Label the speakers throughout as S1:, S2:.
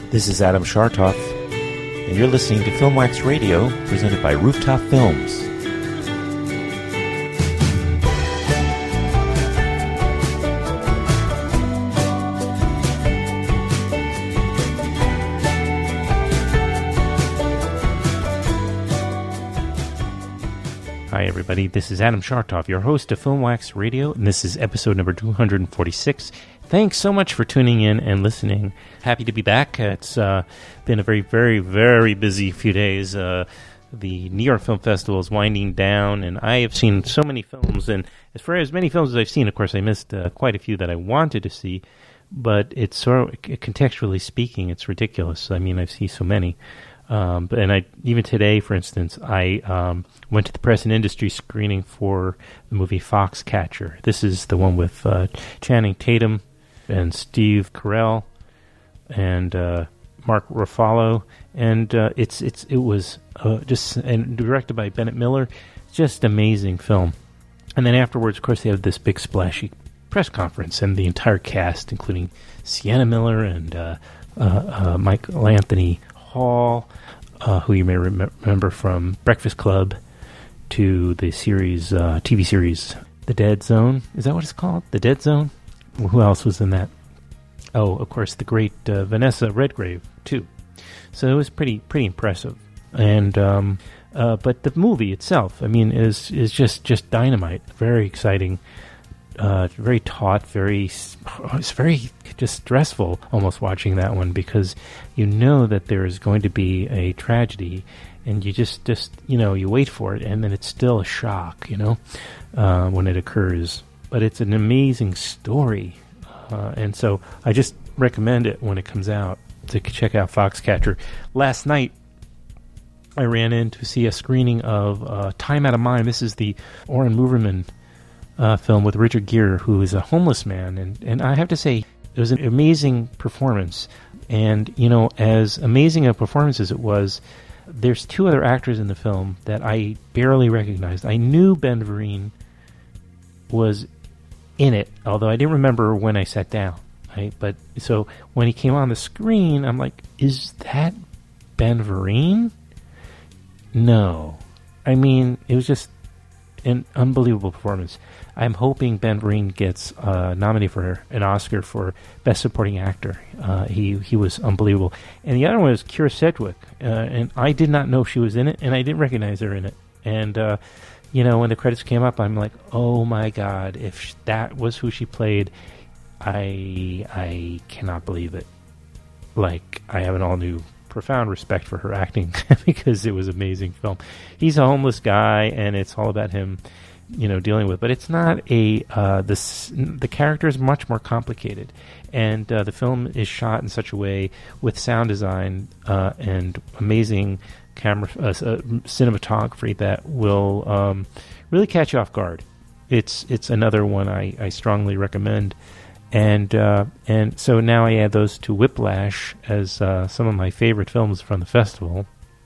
S1: This is Adam Shartoff, and you're listening to Filmwax Radio, presented by Rooftop Films. Hi everybody, this is Adam Shartoff, your host of Filmwax Radio, and this is episode number 246. Thanks so much for tuning in and listening. Happy to be back. It's been a very, very, very busy few days. The New York Film Festival is winding down, and I have seen so many films. And as far as many films as I've seen, of course, I missed quite a few that I wanted to see. But it's sort of, contextually speaking, it's ridiculous. I mean, I've seen so many. Even today, for instance, I went to the Press and Industry screening for the movie Foxcatcher. This is the one with Channing Tatum and Steve Carell and Mark Ruffalo, and it was directed by Bennett Miller. Just amazing film. And then afterwards, of course, they have this big splashy press conference, and the entire cast, including Sienna Miller and Michael Anthony Hall, who you may remember from Breakfast Club, to the series, TV series, The Dead Zone. Is that what it's called? The Dead Zone? Who else was in that? Oh, of course, the great Vanessa Redgrave, too. So it was pretty impressive. And but the movie itself, I mean, is just dynamite. Very exciting. Very taut. It's very just stressful almost watching that one, because you know that there is going to be a tragedy, and you just you wait for it, and then it's still a shock, when it occurs. But it's an amazing story, and so I just recommend it when it comes out to check out Foxcatcher. Last night, I ran in to see a screening of Time Out of Mind. This is the Oren Moverman film with Richard Gere, who is a homeless man, and I have to say, it was an amazing performance. And, as amazing a performance as it was, there's two other actors in the film that I barely recognized. I knew Ben Vereen was in it, although I didn't remember when I sat down. Right? But so when he came on the screen, I'm like, is that Ben Vereen? No. I mean, it was just an unbelievable performance. I'm hoping Ben Vereen gets nominated for an Oscar for Best Supporting Actor. He was unbelievable. And the other one is Keira Sedgwick, and I did not know she was in it, and I didn't recognize her in it. And when the credits came up, I'm like, oh my God, if that was who she played, I cannot believe it. Like, I have an all new profound respect for her acting because it was an amazing film. He's a homeless guy, and it's all about him, dealing with. But it's not the character is much more complicated, and the film is shot in such a way with sound design and amazing camera cinematography that will really catch you off guard. It's another one I strongly recommend. And so now I add those to Whiplash as some of my favorite films from the festival.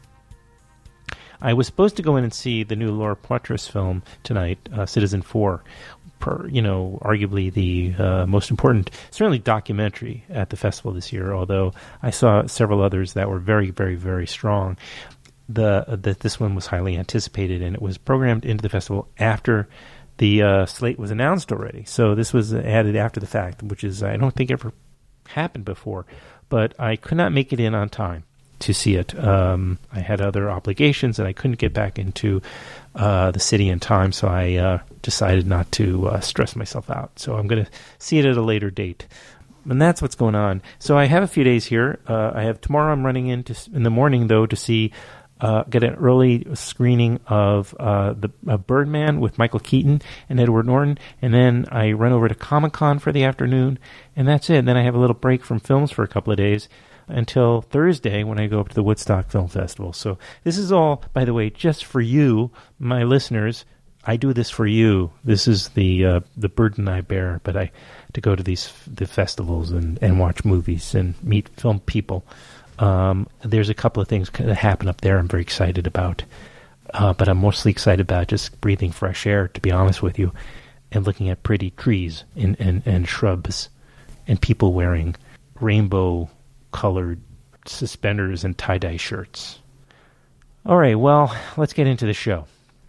S1: I was supposed to go in and see the new Laura Poitras film tonight, Citizen 4, arguably the most important, certainly documentary at the festival this year, although I saw several others that were very, very, very strong. This one was highly anticipated, and it was programmed into the festival after the slate was announced already. So this was added after the fact, which is, I don't think, ever happened before. But I could not make it in on time to see it. I had other obligations, and I couldn't get back into the city in time, so I decided not to stress myself out. So I'm going to see it at a later date. And that's what's going on. So I have a few days here. I have tomorrow. I'm running in the morning, though, to see get an early screening of the Birdman with Michael Keaton and Edward Norton, and then I run over to Comic-Con for the afternoon, and that's it. Then I have a little break from films for a couple of days until Thursday when I go up to the Woodstock Film Festival. So this is all, by the way, just for you, my listeners. I do this for you. This is the burden I bear, but to go to the festivals and watch movies and meet film people. There's a couple of things that happen up there I'm very excited about. But I'm mostly excited about just breathing fresh air, to be honest with you, and looking at pretty trees and shrubs and people wearing rainbow-colored suspenders and tie-dye shirts. All right, well, let's get into the show.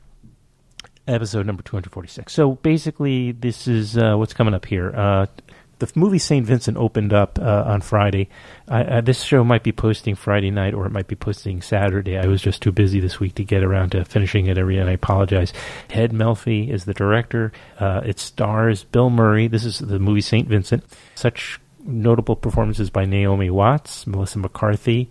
S1: Episode number 246. So basically, this is what's coming up here. The movie St. Vincent opened up on Friday. This show might be posting Friday night, or it might be posting Saturday. I was just too busy this week to get around to finishing it and I apologize. Ted Melfi is the director. It stars Bill Murray. This is the movie St. Vincent. Such notable performances by Naomi Watts, Melissa McCarthy,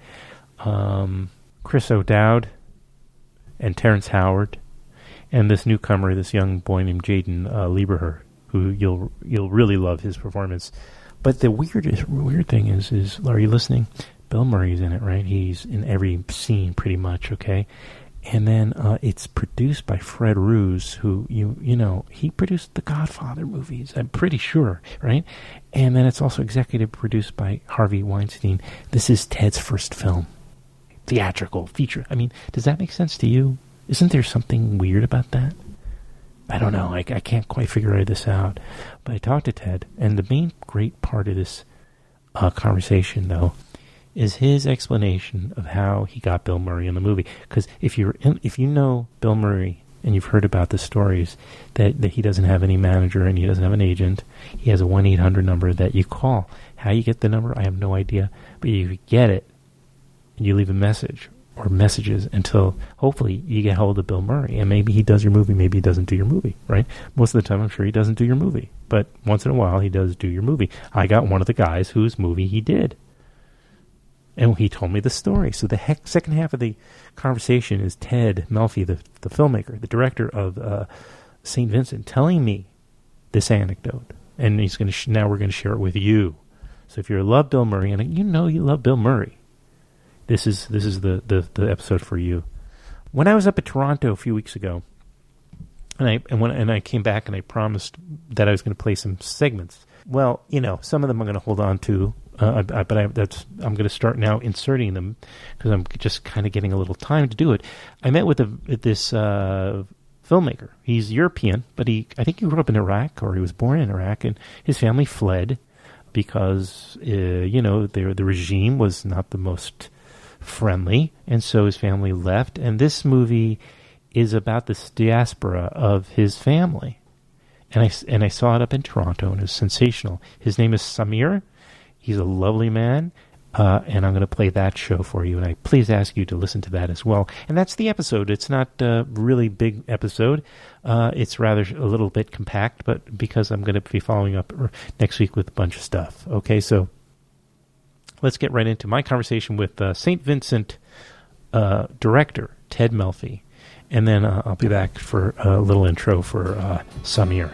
S1: Chris O'Dowd, and Terrence Howard, and this newcomer, this young boy named Jaden Lieberher, who you'll really love his performance. But the weird thing is, are you listening? Bill Murray's in it, right? He's in every scene pretty much, okay? And then it's produced by Fred Roos, who, you know, he produced the Godfather movies, I'm pretty sure, right? And then it's also executive produced by Harvey Weinstein. This is Ted's first film. Theatrical feature. I mean, does that make sense to you? Isn't there something weird about that? I don't know. I can't quite figure this out. But I talked to Ted, and the main great part of this conversation, though, is his explanation of how he got Bill Murray in the movie. Because if you know Bill Murray and you've heard about the stories that he doesn't have any manager and he doesn't have an agent, he has a 1-800 number that you call. How you get the number, I have no idea. But you get it, and you leave a message or messages until hopefully you get hold of Bill Murray, and maybe he does your movie, maybe he doesn't do your movie, right? Most of the time I'm sure he doesn't do your movie, but once in a while he does do your movie. I got one of the guys whose movie he did, and he told me the story. So the second half of the conversation is Ted Melfi, the filmmaker, the director of St. Vincent, telling me this anecdote, and he's going to now we're going to share it with you. So if you love Bill Murray, and you know you love Bill Murray, This is the episode for you. When I was up at Toronto a few weeks ago, and I came back and I promised that I was going to play some segments. Well, you know, some of them I'm going to hold on to, but I'm going to start now inserting them because I'm just kind of getting a little time to do it. I met with this filmmaker. He's European, but I think he grew up in Iraq, or he was born in Iraq, and his family fled because the regime was not the most friendly, and so his family left. And this movie is about this diaspora of his family, and I saw it up in Toronto, and it was sensational. His name is Samir. He's a lovely man, and I'm going to play that show for you, and I please ask you to listen to that as well. And that's the episode. It's not a really big episode. It's rather a little bit compact, but because I'm going to be following up next week with a bunch of stuff. Okay, so let's get right into my conversation with St. Vincent director Ted Melfi, and then I'll be back for a little intro for Samir.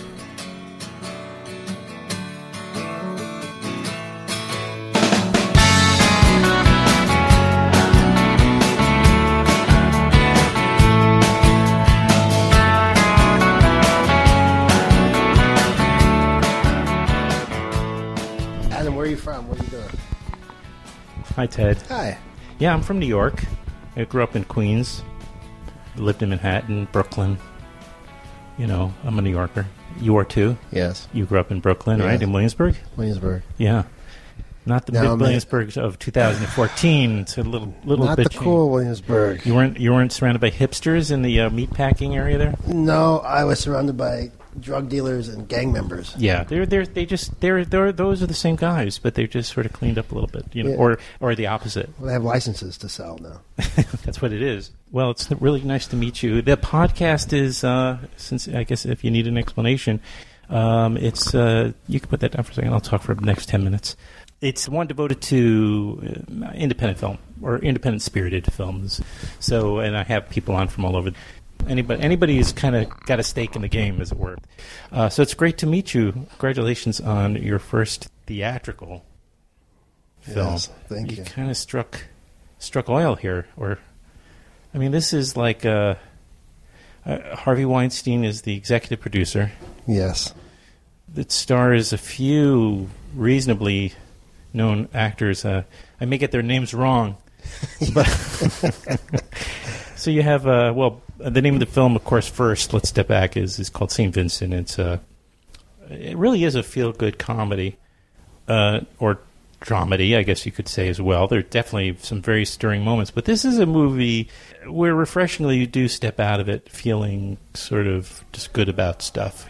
S2: Adam, where are you from? What are you doing?
S1: Hi, Ted.
S2: Hi.
S1: Yeah, I'm from New York. I grew up in Queens, lived in Manhattan, Brooklyn. You know, I'm a New Yorker. You are too?
S2: Yes.
S1: You grew up in Brooklyn,
S2: Yes.
S1: right? In Williamsburg?
S2: Williamsburg.
S1: Yeah. Not the
S2: No,
S1: big Williamsburg of 2014. It's a little
S2: Not
S1: bit
S2: the cool Williamsburg.
S1: You weren't surrounded by hipsters in the meatpacking area there?
S2: No, I was surrounded by drug dealers and gang members.
S1: Yeah, they're those are the same guys, but they're just sort of cleaned up a little bit, you know,
S2: Yeah.
S1: or the opposite.
S2: Well, they have licenses to sell now.
S1: That's what it is. Well, it's really nice to meet you. The podcast is, since I guess if you need an explanation, it's you can put that down for a second. I'll talk for the next 10 minutes. It's one devoted to independent film or independent spirited films. So, and I have people on from all over. Anybody who's kind of got a stake in the game, as it were. So it's great to meet you. Congratulations on your first theatrical film.
S2: Yes, thank you.
S1: You kind of struck oil here, I mean, this is like Harvey Weinstein is the executive producer.
S2: Yes.
S1: It stars a few reasonably known actors. I may get their names wrong, but so you have the name of the film, of course. First, let's step back. Is called St. Vincent. It really is a feel-good comedy, or dramedy, I guess you could say as well. There are definitely some very stirring moments, but this is a movie where refreshingly you do step out of it feeling sort of just good about stuff,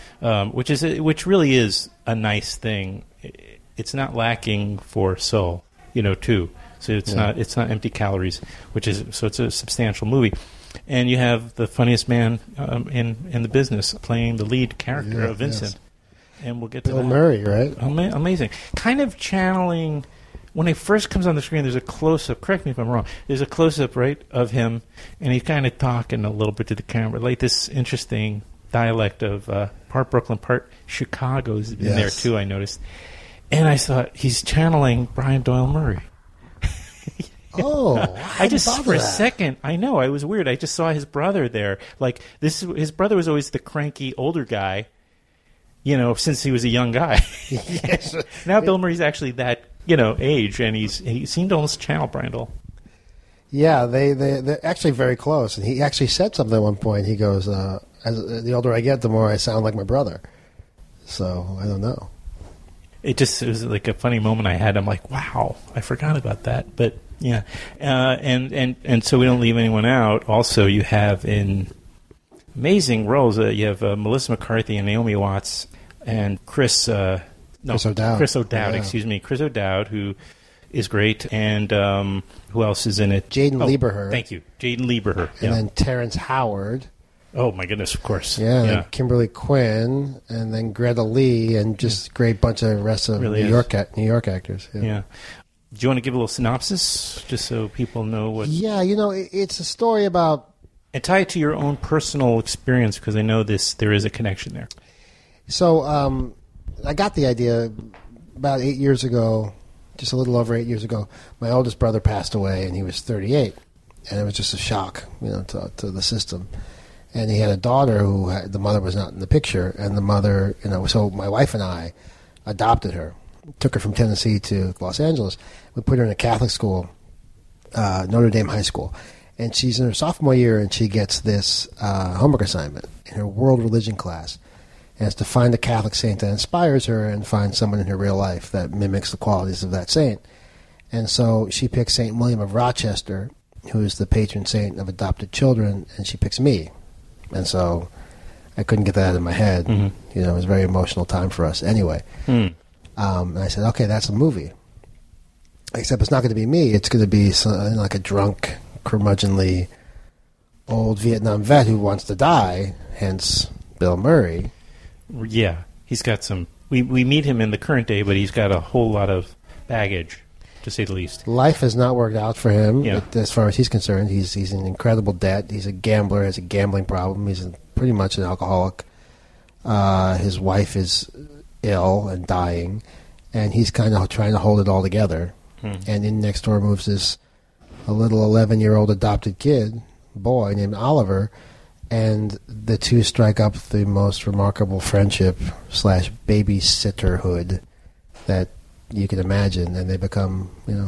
S1: which really is a nice thing. It's not lacking for soul, too. So it's not empty calories, so it's a substantial movie. And you have the funniest man in the business playing the lead character of Vincent. Yes. And we'll get to
S2: Bill Murray, right?
S1: Amazing. Kind of channeling, when he first comes on the screen, there's a close-up, correct me if I'm wrong, there's a close-up, right, of him, and he's kind of talking a little bit to the camera, like this interesting dialect of part Brooklyn, part Chicago's in there too, I noticed. And I thought, he's channeling Brian Doyle Murray.
S2: Oh,
S1: I just for a second, I know, I was weird. I just saw his brother there. Like his brother was always the cranky older guy, since he was a young guy.
S2: Yes.
S1: Now Bill Murray's actually that age, and he seemed to almost channel Brian Doyle.
S2: Yeah, they're actually very close. And he actually said something at one point. He goes, "As the older I get, the more I sound like my brother." So I don't know.
S1: It was like a funny moment I had. I'm like, wow, I forgot about that. But yeah, and so we don't leave anyone out. Also, you have in amazing roles. You have Melissa McCarthy and Naomi Watts and Chris
S2: O'Dowd.
S1: Chris O'Dowd, excuse me. Chris O'Dowd, who is great. And who else is in it?
S2: Jaden Lieberher.
S1: Thank you. Jaden Lieberher.
S2: And then Terrence Howard.
S1: Oh, my goodness, of course.
S2: Yeah, then Kimberly Quinn, and then Greta Lee, and just a great bunch of rest of New York actors.
S1: Yeah. Do you want to give a little synopsis, just so people know what...
S2: Yeah, it's a story about...
S1: And tie it to your own personal experience, because I know there is a connection there.
S2: So I got the idea about 8 years ago, just a little over 8 years ago. My oldest brother passed away, and he was 38. And it was just a shock, to the system. And he had a daughter who the mother was not in the picture. And the mother, so my wife and I adopted her, took her from Tennessee to Los Angeles. We put her in a Catholic school, Notre Dame High School. And she's in her sophomore year, and she gets this homework assignment in her world religion class. And it's to find a Catholic saint that inspires her and find someone in her real life that mimics the qualities of that saint. And so she picks St. William of Rochester, who is the patron saint of adopted children, and she picks me. And so I couldn't get that out of my head. Mm-hmm. It was a very emotional time for us anyway. And I said, okay, that's a movie. Except it's not going to be me. It's going to be like a drunk, curmudgeonly old Vietnam vet who wants to die, hence Bill Murray.
S1: Yeah, he's got some... We meet him in the current day, but he's got a whole lot of baggage, to say the least.
S2: Life has not worked out for him, as far as he's concerned. He's in incredible debt. He's a gambler, has a gambling problem. He's pretty much an alcoholic. His wife is ill and dying, and he's kind of trying to hold it all together. And in next door moves a little 11-year-old adopted boy named Oliver, and the two strike up the most remarkable friendship / babysitterhood that you can imagine, and they become,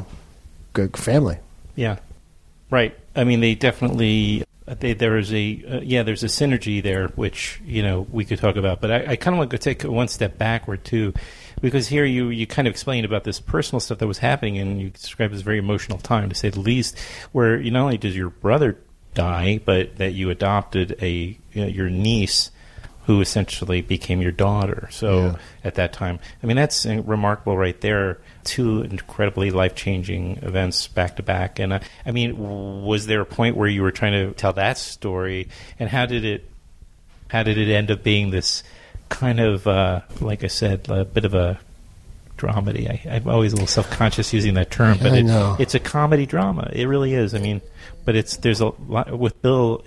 S2: good family.
S1: Yeah, right. I mean, they definitely there's a synergy there, which we could talk about. But I kind of want to take one step backward too, because here you kind of explained about this personal stuff that was happening, and you described this very emotional time, to say the least, where not only does your brother die, but that you adopted your niece, who essentially became your daughter. So at that time, I mean, that's remarkable right there. Two incredibly life-changing events back to back. And I mean, was there a point where you were trying to tell that story, and how did it end up being this kind of, like I said, a bit of a dramedy? I'm always a little self-conscious using that term, but it's a comedy drama. It really is. I mean, but there's a lot with Bill.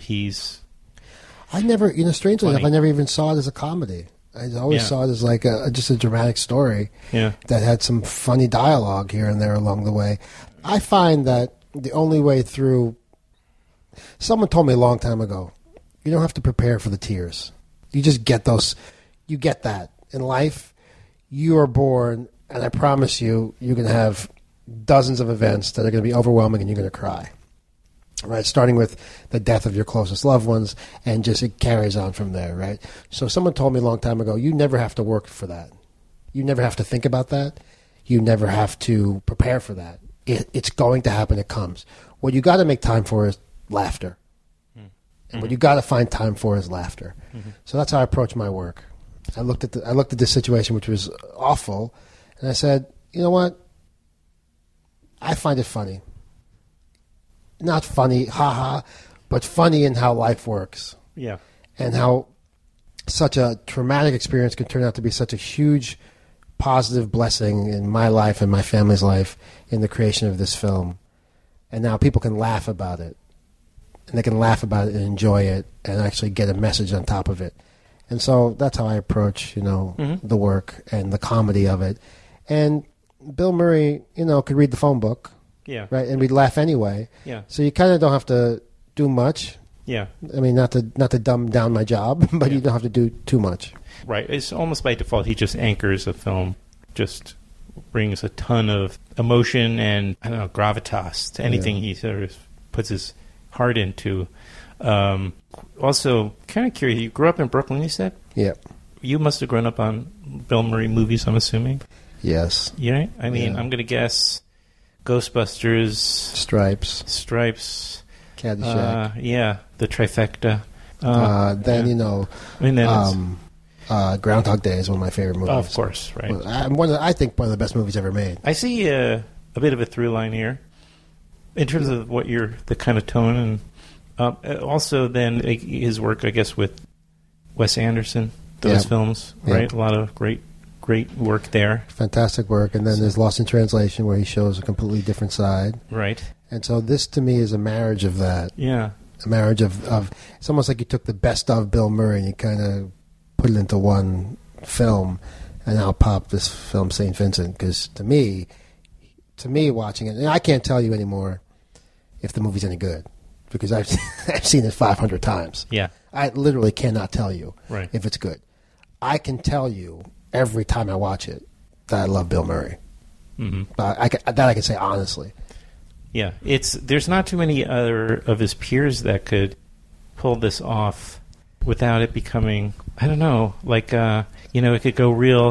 S2: I never, strangely enough, I never even saw it as a comedy. I always saw it as like just a dramatic story that had some funny dialogue here and there along the way. I find that the only way through... Someone told me a long time ago, you don't have to prepare for the tears. You just get those... You get that. In life, you are born, and I promise you're going to have dozens of events that are going to be overwhelming, and you're going to cry. Right, starting with the death of your closest loved ones, and just it carries on from there, right? So someone told me a long time ago, you never have to work for that. You never have to think about that. you never have to prepare for that. It's going to happen. It comes. What you got to make time for is laughter. And what you got to find time for is laughter. So that's how I approach my work. I looked at this situation, which was awful, and I said, you know what? I find it funny. Not funny, haha, but funny in how life works.
S1: Yeah.
S2: And how such a traumatic experience can turn out to be such a huge positive blessing in my life and my family's life in the creation of this film. And now people can laugh about it. And they can laugh about it and enjoy it and actually get a message on top of it. And so that's how I approach, the work and the comedy of it. And Bill Murray, could read the phone book.
S1: Yeah.
S2: Right? And we'd laugh anyway.
S1: Yeah.
S2: So you kind of don't have to do much.
S1: Yeah.
S2: I mean, not to dumb down my job, but you don't have to do too much.
S1: Right. It's almost by default he just anchors a film, just brings a ton of emotion and, I don't know, gravitas to anything he sort of puts his heart into. Also, kind of curious, you grew up in Brooklyn, you said?
S2: Yeah.
S1: You must have grown up on Bill Murray movies, I'm assuming?
S2: Yes.
S1: Yeah? I mean, I'm going to guess Ghostbusters.
S2: Stripes. Caddyshack.
S1: The trifecta.
S2: Groundhog Day is one of my favorite movies.
S1: Oh, of course, right.
S2: I think one of the best movies ever made.
S1: I see a bit of a through line here in terms of the kind of tone, and also then his work, I guess, with Wes Anderson, those films, right? A lot of great work there.
S2: Fantastic work. And then there's Lost in Translation, where he shows a completely different side.
S1: Right.
S2: And so this, to me, is a marriage of that.
S1: Yeah.
S2: A marriage of it's almost like you took the best of Bill Murray and you kind of put it into one film, and now pop this film, St. Vincent, because to me, watching it, and I can't tell you anymore if the movie's any good, because I've seen it 500 times.
S1: Yeah.
S2: I literally cannot tell you
S1: if
S2: it's good. I can tell you every time I watch it that I love Bill Murray. Mm-hmm. I can say honestly.
S1: Yeah, there's not too many other of his peers that could pull this off without it becoming, I don't know, like it could go real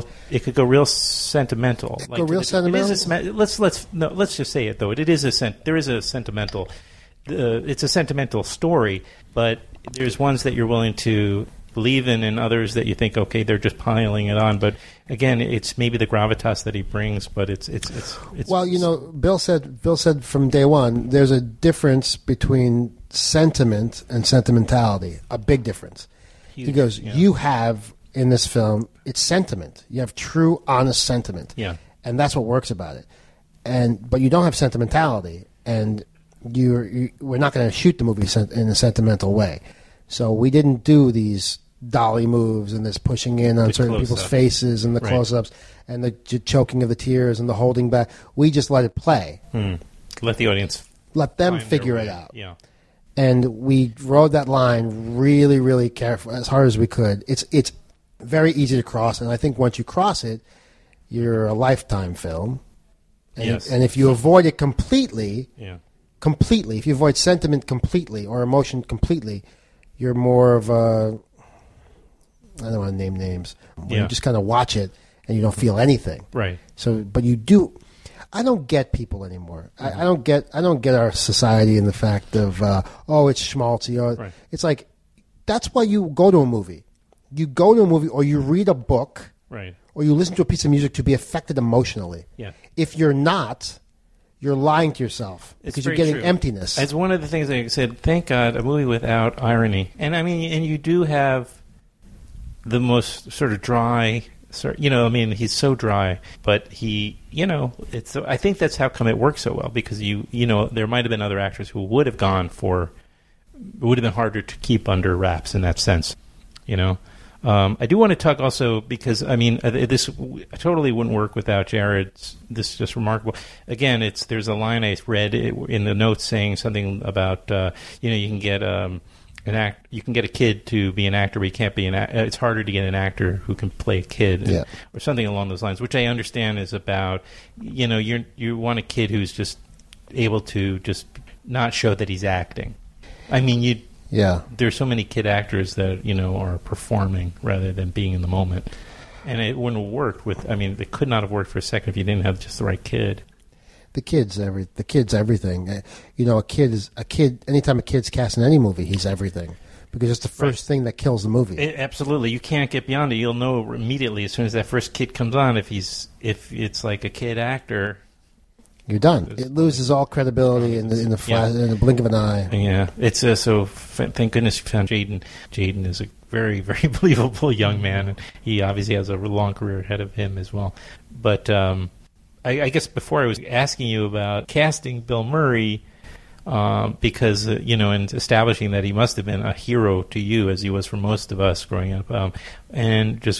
S1: sentimental.
S2: Go real sentimental.
S1: Let's just say it though. There is a sentimental. It's a sentimental story, but there's ones that you're willing to believe in, and others that you think, okay, they're just piling it on. But again, it's maybe the gravitas that he brings, but it's.
S2: Well, Bill said from day one, there's a difference between sentiment and sentimentality, a big difference. He goes, you have in this film, it's sentiment. You have true, honest sentiment.
S1: Yeah.
S2: And that's what works about it. But you don't have sentimentality, and we're not going to shoot the movie in a sentimental way. So we didn't do these dolly moves and this pushing in on certain people's faces and the close-ups and the choking of the tears and the holding back. We just let it play.
S1: Let the audience
S2: let them figure it out.
S1: Yeah.
S2: And we rode that line really, really careful, as hard as we could. It's very easy to cross, and I think once you cross it, you're a Lifetime film. And, and if you avoid it completely, if you avoid sentiment completely or emotion completely, you're more of a, I don't want to name names. You just kind of watch it and you don't feel anything.
S1: Right.
S2: So, but you do. I don't get people anymore. I don't get our society and the fact of it's schmaltzy. It's like that's why you go to a movie. You go to a movie or you read a book, or you listen to a piece of music to be affected emotionally.
S1: Yeah.
S2: If you're not, you're lying to yourself because you're getting emptiness.
S1: It's one of the things I said, thank God, a movie without irony. And I mean, and you do have the most sort of dry, he's so dry, but he, I think that's how come it works so well, because there might have been other actors who would have gone for, it would have been harder to keep under wraps in that sense, I do want to talk also because, this totally wouldn't work without Jared's. This is just remarkable. Again, there's a line I read in the notes saying something about, you can get you can get a kid to be an actor, but you can't be it's harder to get an actor who can play a kid, or something along those lines, which I understand is about, you want a kid who's just able to just not show that he's acting. I mean, there's so many kid actors that, are performing rather than being in the moment. And it wouldn't have worked it could not have worked for a second if you didn't have just the right kid.
S2: The kid's everything. A kid. Anytime a kid's cast in any movie, he's everything because it's the first thing that kills the movie.
S1: Absolutely, you can't get beyond it. You'll know immediately as soon as that first kid comes on if it's like a kid actor.
S2: You're done. It loses all credibility in the blink of an eye.
S1: Yeah, it's thank goodness you found Jaden. Jaden is a very, very believable young man, and he obviously has a long career ahead of him as well. But I guess before I was asking you about casting Bill Murray, because in establishing that he must have been a hero to you as he was for most of us growing up, and just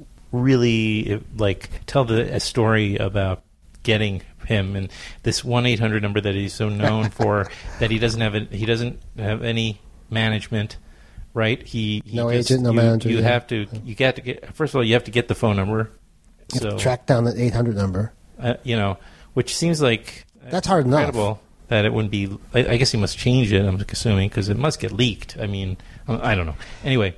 S1: really tell a story about getting him and this 1-800 number that he's so known for, that he doesn't have any management, right?
S2: Agent, no manager.
S1: You have to get, first of all, you have to get the phone number.
S2: You have to track down that 800 number.
S1: Which seems like
S2: that's hard enough.
S1: That it wouldn't be. I guess he must change it. I'm assuming because it must get leaked. I mean, I don't know. Anyway,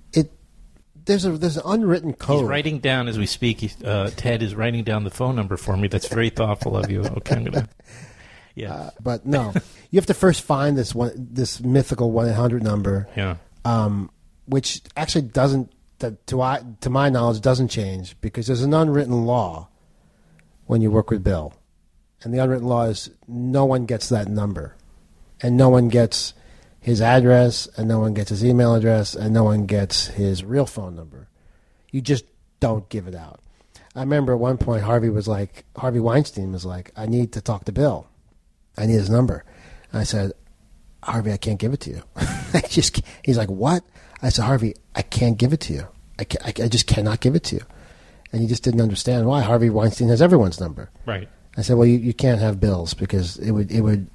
S1: there's an unwritten code. He's writing down as we speak. Ted is writing down the phone number for me. That's very thoughtful of you. Okay, I'm gonna. Yeah,
S2: but no, you have to first find this mythical 1-800 number.
S1: Yeah.
S2: Which actually doesn't, to my knowledge, doesn't change because there's an unwritten law when you work with Bill. And the unwritten law is no one gets that number. And no one gets his address, and no one gets his email address, and no one gets his real phone number. You just don't give it out. I remember at one point Harvey Weinstein was like, I need to talk to Bill. I need his number. And I said, Harvey, I can't give it to you. He's like, what? I said, Harvey, I can't give it to you. I just cannot give it to you. And he just didn't understand why. Harvey Weinstein has everyone's number.
S1: Right.
S2: I said, well, you can't have Bill's because it would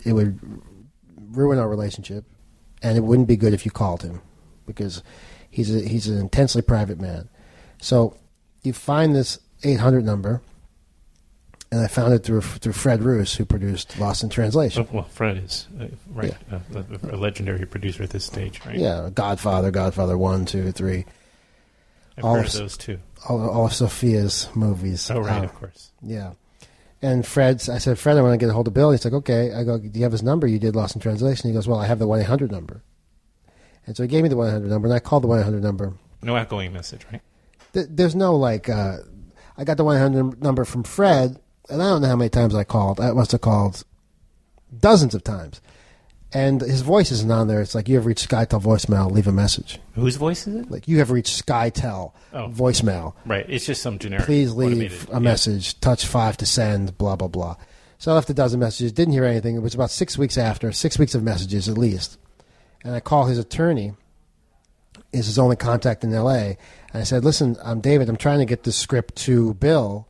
S2: ruin our relationship, and it wouldn't be good if you called him because he's an intensely private man. So you find this 800 number, and I found it through Fred Roos, who produced Lost in Translation.
S1: Well, Fred is right, a legendary producer at this stage, right?
S2: Yeah, Godfather 1, 2, 3.
S1: I've heard of those too.
S2: All of Sophia's movies.
S1: Oh, right, of course.
S2: Yeah. And I said, Fred, I want to get a hold of Bill. He's like, okay. I go, do you have his number? You did Lost in Translation. He goes, well, I have the 1-800 number. And so he gave me the 1-800 number, and I called the 1-800 number.
S1: No outgoing message, right?
S2: There's no, I got the 1-800 number from Fred, and I don't know how many times I called. I must have called dozens of times. And his voice isn't on there. It's like, you have reached SkyTel voicemail, leave a message.
S1: Whose voice is it?
S2: Like, you have reached SkyTel voicemail.
S1: Right. It's just some generic.
S2: Please leave a message. Touch 5 to send, blah, blah, blah. So I left a dozen messages. Didn't hear anything. It was about 6 weeks after. 6 weeks of messages at least. And I call his attorney. Is his only contact in L.A. And I said, listen, I'm David. I'm trying to get this script to Bill.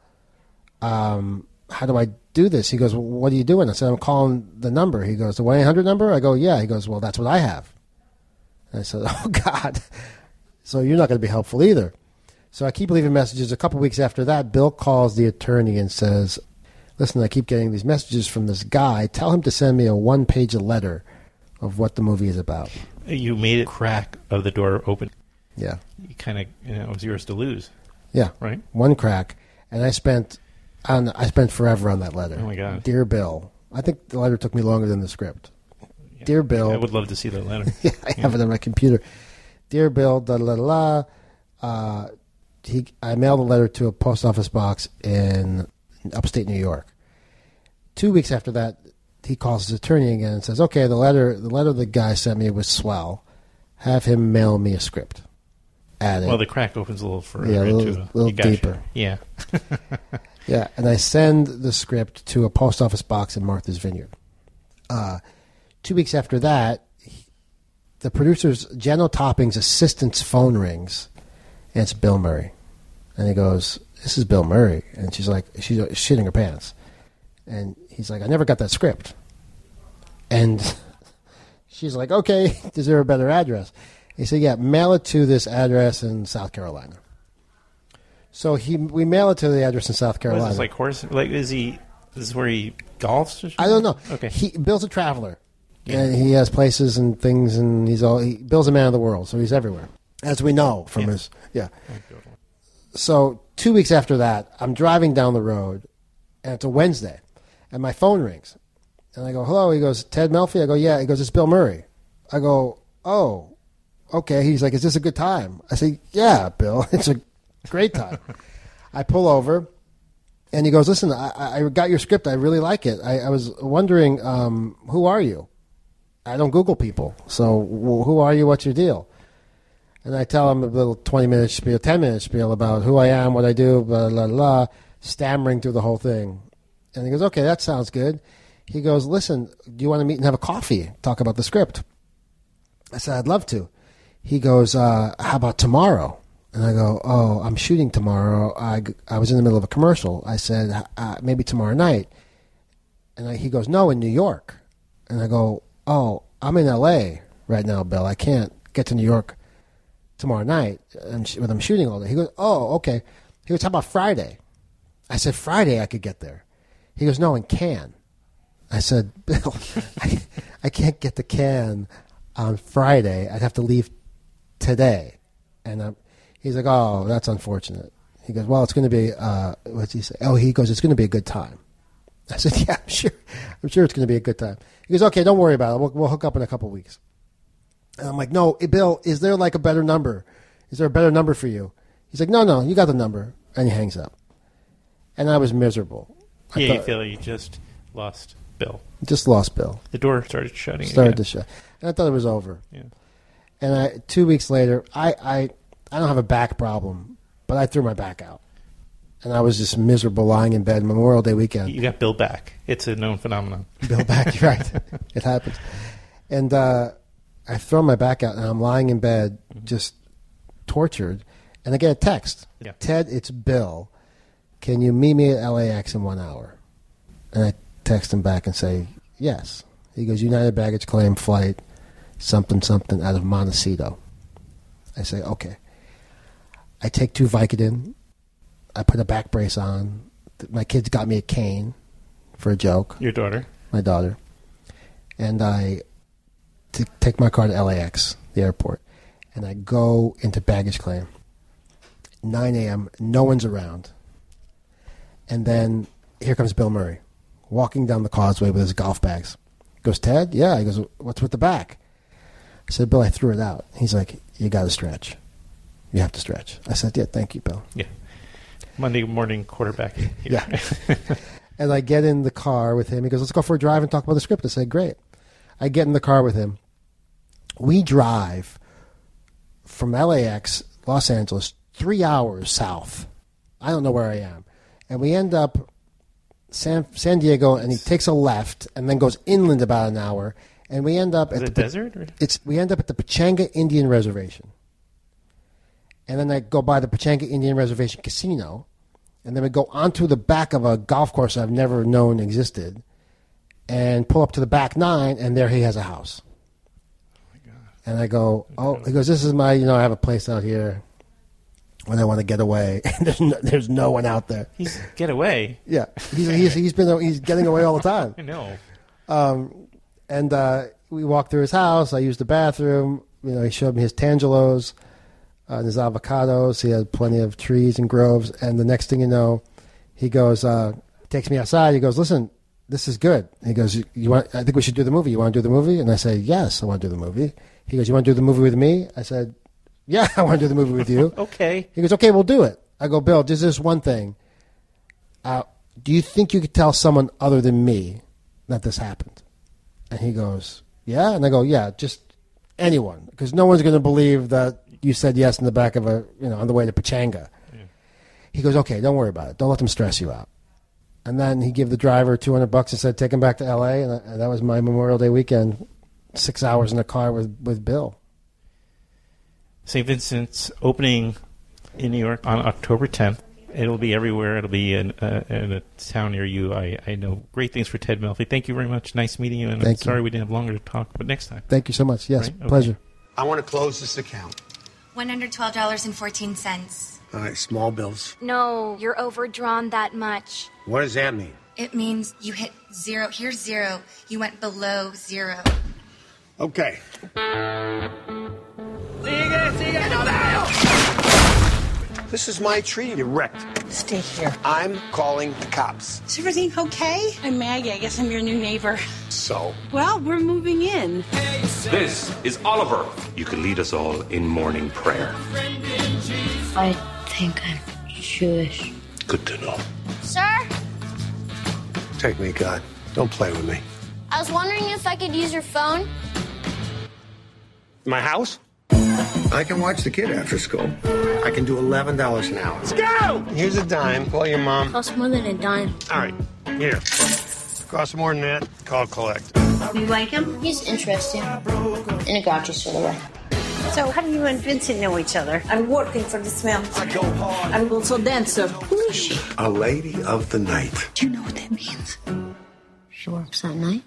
S2: How do I do this? He goes, well, what are you doing? I said, I'm calling the number. He goes, the 1-800 number? I go, yeah. He goes, well, that's what I have. And I said, oh, God. So you're not going to be helpful either. So I keep leaving messages. A couple weeks after that, Bill calls the attorney and says, listen, I keep getting these messages from this guy. Tell him to send me a 1-page letter of what the movie is about.
S1: You made a crack of the door open.
S2: Yeah.
S1: You kind of, it was yours to lose.
S2: Yeah.
S1: Right?
S2: One crack. And I spent forever on that letter.
S1: Oh, my God.
S2: Dear Bill. I think the letter took me longer than the script.
S1: Yeah.
S2: Dear Bill.
S1: I would love to see that letter.
S2: Yeah, I have it on my computer. Dear Bill, da-da-da-da. I mailed the letter to a post office box in upstate New York. 2 weeks after that, he calls his attorney again and says, okay, the letter the guy sent me was swell. Have him mail me a script.
S1: Well, the crack opens a little further.
S2: Yeah, a little deeper.
S1: Yeah.
S2: Yeah, and I send the script to a post office box in Martha's Vineyard. 2 weeks after that, the producer's, Jeno Topping's assistant's phone rings, and it's Bill Murray. And he goes, this is Bill Murray. And she's like, she's shitting her pants. And he's like, I never got that script. And she's like, okay, is there a better address? He said, yeah, mail it to this address in South Carolina. So we mail it to the address in South Carolina.
S1: What is this, this is where he golfs or something?
S2: I don't know.
S1: Okay.
S2: Bill's a traveler. Yeah. And he has places and things, and Bill's a man of the world, so he's everywhere. As we know from his, yeah. So 2 weeks after that, I'm driving down the road, and it's a Wednesday, and my phone rings. And I go, hello. He goes, Ted Melfi? I go, yeah. He goes, it's Bill Murray. I go, oh, okay. He's like, is this a good time? I say, yeah, Bill, it's a great time. I pull over, and he goes, listen, I got your script. I really like it. I was wondering, who are you? I don't Google people. So who are you? What's your deal? And I tell him a little 20-minute spiel, 10-minute spiel about who I am, what I do, blah, blah, blah, stammering through the whole thing. And he goes, okay, that sounds good. He goes, listen, do you want to meet and have a coffee, talk about the script? I said, I'd love to. He goes, how about tomorrow? And I go, oh, I'm shooting tomorrow. I was in the middle of a commercial. I said, maybe tomorrow night. And he goes, no, in New York. And I go, oh, I'm in L.A. right now, Bill. I can't get to New York tomorrow night when I'm shooting all day. He goes, oh, okay. He goes, how about Friday? I said, Friday I could get there. He goes, no, in Cannes. I said, Bill, I can't get to Cannes on Friday. I'd have to leave today. And he's like, oh, that's unfortunate. He goes, well, it's going to be, what's he say? Oh, he goes, it's going to be a good time. I said, yeah, I'm sure it's going to be a good time. He goes, okay, don't worry about it. We'll hook up in a couple of weeks. And I'm like, no, Bill, is there like a better number? Is there a better number for you? He's like, no, you got the number. And he hangs up. And I was miserable.
S1: You feel like you just lost Bill.
S2: Just lost Bill.
S1: The door started shutting.
S2: To shut. And I thought it was over.
S1: Yeah.
S2: And 2 weeks later, I don't have a back problem, but I threw my back out. And I was just miserable lying in bed Memorial Day weekend.
S1: You got Bill back. It's a known phenomenon.
S2: Bill back, you're right. It happens. And I throw my back out, and I'm lying in bed just tortured. And I get a text.
S1: Yeah.
S2: Ted, it's Bill. Can you meet me at LAX in 1 hour? And I text him back and say, yes. He goes, United Baggage Claim flight, something, out of Montecito. I say, okay. I take 2 Vicodin. I put a back brace on. My kids got me a cane for a joke.
S1: Your daughter?
S2: My daughter. And I take my car to LAX, the airport, and I go into baggage claim. 9 a.m., no one's around. And then here comes Bill Murray, walking down the causeway with his golf bags. He goes, Ted? Yeah. He goes, what's with the back? I said, Bill, I threw it out. He's like, you got to stretch. You have to stretch. I said, yeah, thank you, Bill.
S1: Yeah. Monday morning quarterbacking.
S2: Yeah. And I get in the car with him. He goes, let's go for a drive and talk about the script. I said, great. I get in the car with him. We drive from LAX, Los Angeles, 3 hours south. I don't know where I am. And we end up San Diego, and he takes a left and then goes inland about an hour. And we end up at the
S1: desert? Or?
S2: We end up at the Pechanga Indian Reservation. And then I go by the Pechanga Indian Reservation Casino. And then we go onto the back of a golf course I've never known existed. And pull up to the back 9, and there he has a house.
S1: Oh, my God.
S2: And I go, he goes, this is my, I have a place out here when I want to get away. And there's no one out there.
S1: Get away?
S2: Yeah. He's getting away all the time.
S1: I know.
S2: And we walked through his house. I used the bathroom. He showed me his tangelos and his avocados. He had plenty of trees and groves. And the next thing you know, he goes, takes me outside. He goes, listen, this is good. He goes, I think we should do the movie. You want to do the movie? And I said, yes, I want to do the movie. He goes, you want to do the movie with me? I said, yeah, I want to do the movie with you.
S1: Okay.
S2: He goes, okay, we'll do it. I go, Bill, there's this one thing. Do you think you could tell someone other than me that this happened? And he goes, yeah? And I go, yeah, just anyone. Because no one's going to believe that you said yes in the back of on the way to Pechanga. Yeah. He goes, okay, don't worry about it. Don't let them stress you out. And then he gave the driver $200 and said, take him back to L.A. And that was my Memorial Day weekend, 6 hours in the car with Bill.
S1: St. Vincent's opening in New York on October 10th. It'll be everywhere. It'll be in a town near you. I know great things for Ted Melfi. Thank you very much. Nice meeting you. And I'm sorry we didn't have longer to talk, but next time.
S2: Thank you so much. Yes, right? Pleasure.
S3: I want to close this account.
S4: $112.14.
S3: All right, small bills.
S4: No, you're overdrawn that much.
S3: What does that mean?
S4: It means you hit 0. Here's 0. You went below 0.
S3: Okay.
S5: ¡Sigue! ¡No veo!
S3: This is my tree. You wrecked.
S5: Stay here.
S3: I'm calling the cops.
S5: Is everything okay? I'm Maggie. I guess I'm your new neighbor.
S3: So?
S5: Well, we're moving in.
S6: This is Oliver. You can lead us all in morning prayer.
S7: I think I'm Jewish.
S3: Good to know.
S7: Sir?
S3: Take me, God. Don't play with me.
S7: I was wondering if I could use your phone.
S3: My house? I can watch the kid after school. I can do $11 an hour. Let's go! Here's a dime. Call your mom.
S7: Costs more than a dime.
S3: All right. Here. Costs more than that. Call collect.
S5: You like him?
S7: He's interesting. In a grouchy sort of way.
S5: So, how do you and Vincent know each other?
S8: I'm working for this man.
S3: I go hard.
S8: I'm also a dancer. Who is she?
S3: A lady of the night.
S5: Do you know what that means?
S7: She works at night.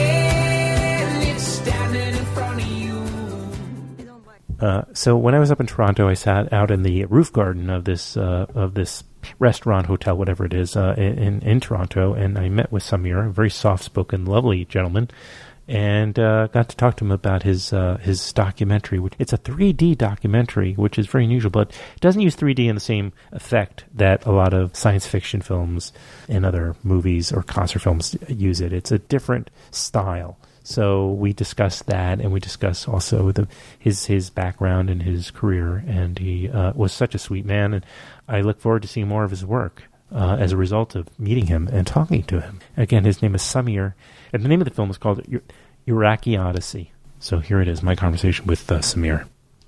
S1: So when I was up in Toronto, I sat out in the roof garden of this restaurant, hotel, whatever it is, in Toronto, and I met with Samir, a very soft-spoken, lovely gentleman, and got to talk to him about his documentary. It's a 3D documentary, which is very unusual, but it doesn't use 3D in the same effect that a lot of science fiction films and other movies or concert films use it. It's a different style. So we discussed that, and we discussed also his background and his career, and he was such a sweet man, and I look forward to seeing more of his work as a result of meeting him and talking to him. Again, his name is Samir, and the name of the film is called Iraqi Odyssey. So here it is, my conversation with Samir.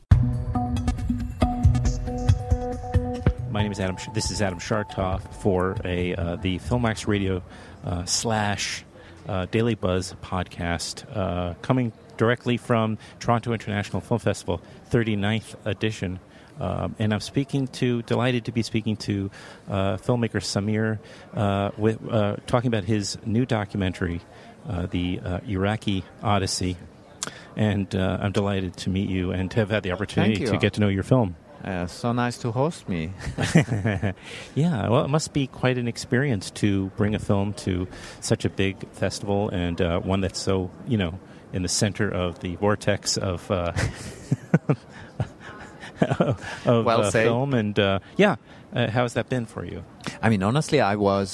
S1: My name is Adam. This is Adam Shartoff for the Filmax Radio / Daily Buzz podcast, coming directly from Toronto International Film Festival, 39th edition. And I'm delighted to be speaking to filmmaker Samir, talking about his new documentary, the Iraqi Odyssey. And I'm delighted to meet you and to have had the opportunity to get to know your film.
S9: So nice to host me.
S1: Yeah, well, it must be quite an experience to bring a film to such a big festival, and one that's so, in the center of the vortex of film. And how has that been for you?
S9: I mean, honestly, I was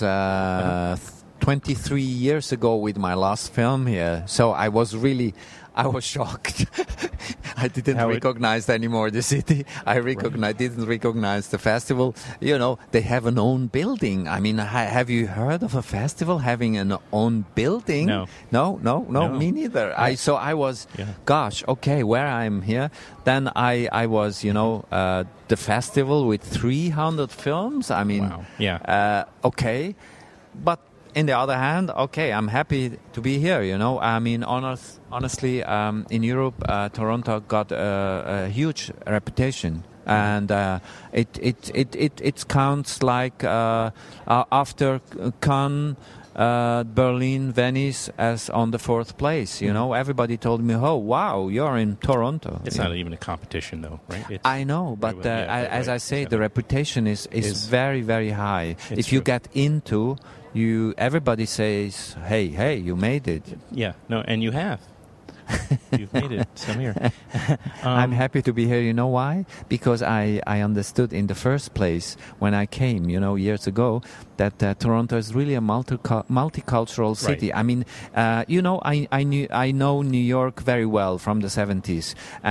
S9: 23 years ago with my last film here, so I was shocked. I didn't recognize anymore the city. Didn't recognize the festival. They have an own building. I mean, have you heard of a festival having an own building? No, me neither. I was, gosh, okay, where I'm here. Then I was, the festival with 300 films. I mean,
S1: wow. Yeah.
S9: Okay, but. On the other hand, okay, I'm happy to be here, I mean, honestly, in Europe, Toronto got a huge reputation. And it counts like after Cannes, Berlin, Venice as on the fourth place. Everybody told me, "Oh, wow, you're in Toronto."
S1: It's not even a competition, though, right?
S9: I know, but as I say, the reputation is very, very high. If you get into everybody says, hey, you made it.
S1: Yeah, no, and you have. You've made it, Samir.
S9: I'm happy to be here. You know why? Because I understood in the first place when I came, years ago, that Toronto is really a multicultural city. Right. I mean, I know New York very well from the 70s.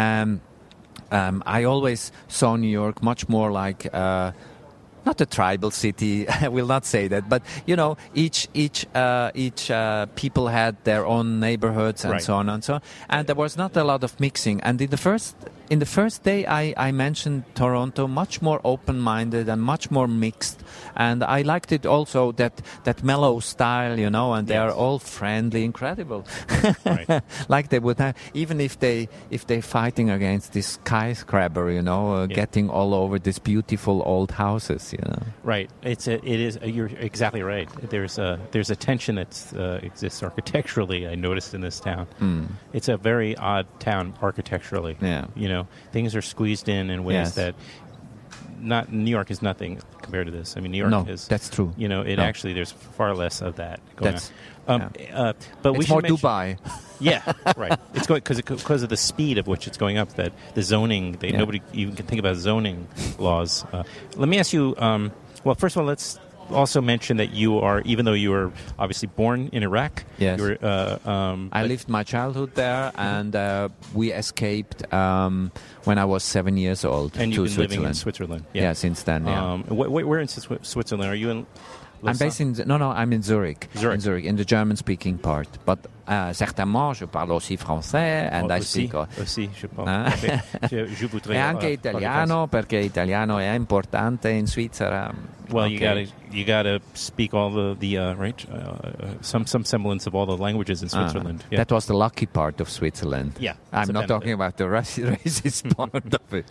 S9: I always saw New York much more like not a tribal city. I will not say that, but each people had their own neighborhoods and so on and so on, and there was not a lot of mixing. And in the first day, I mentioned Toronto much more open-minded and much more mixed, and I liked it also that mellow style, and they are all friendly, incredible, like they would have, even if they're fighting against this skyscraper, getting all over these beautiful old houses.
S1: Right. You're exactly right. There's a tension that exists architecturally. I noticed in this town. It's a very odd town architecturally.
S9: Yeah.
S1: Things are squeezed in ways that not New York is nothing compared to this. I mean, New York is.
S9: That's true.
S1: Actually there's far less of that going on. But
S9: it's
S1: we should
S9: more
S1: mention,
S9: Dubai.
S1: Yeah, right. It's going because of the speed of which it's going up. That the zoning, nobody even can think about zoning laws. Let me ask you. Well, first of all, let's also mention that you are, even though you were obviously born in Iraq.
S9: Yes.
S1: You were,
S9: I lived my childhood there, and we escaped when I was 7 years old.
S1: And
S9: to
S1: you've been living in
S9: Switzerland.
S1: Switzerland.
S9: Yeah, since then. Yeah.
S1: Where in Switzerland are you in?
S9: I'm based in I'm in Zurich.
S1: Zurich.
S9: In Zurich, in the German-speaking part. But certainement, je parle aussi français, and I speak.
S1: Aussi, je parle. Je voudrais.
S9: E anche italiano, perché italiano è importante in Svizzera.
S1: Well, you gotta speak all the right, some semblance of all the languages in Switzerland. Yeah.
S9: That was the lucky part of Switzerland.
S1: Yeah,
S9: I'm not talking about the racist part of it.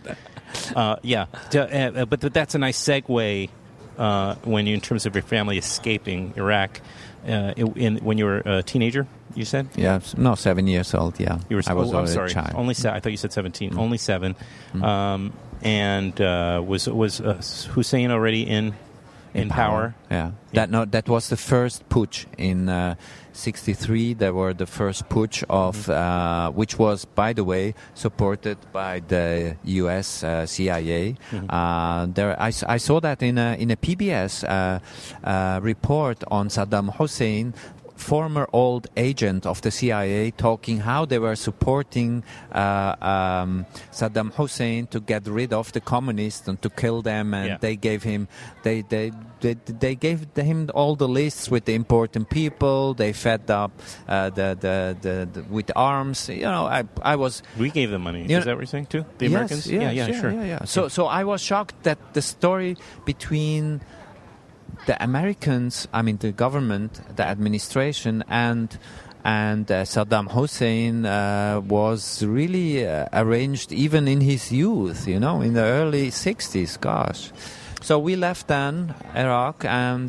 S1: But that's a nice segue. When you, in terms of your family escaping Iraq, when you were a teenager, you said?
S9: Yeah, 7 years old. Yeah,
S1: I was
S9: a child.
S1: Only I thought you said 17. Mm-hmm. Only 7. Mm-hmm. And was Hussein already in power?
S9: Yeah. That was the first putsch in 63. There were the first putsch of which was, by the way, supported by the U.S. CIA. Mm-hmm. I saw that in a PBS report on Saddam Hussein, former old agent of the CIA, talking how they were supporting Saddam Hussein to get rid of the communists and to kill them, and they gave him they gave him all the lists with the important people. They fed up the with arms.
S1: We gave them money. Is that what you're saying too? The Americans? Sure.
S9: Yeah. So I was shocked that the story between the Americans, I mean the government, the administration, and Saddam Hussein was really arranged even in his youth, in the early 60s. Gosh. So we left then Iraq, and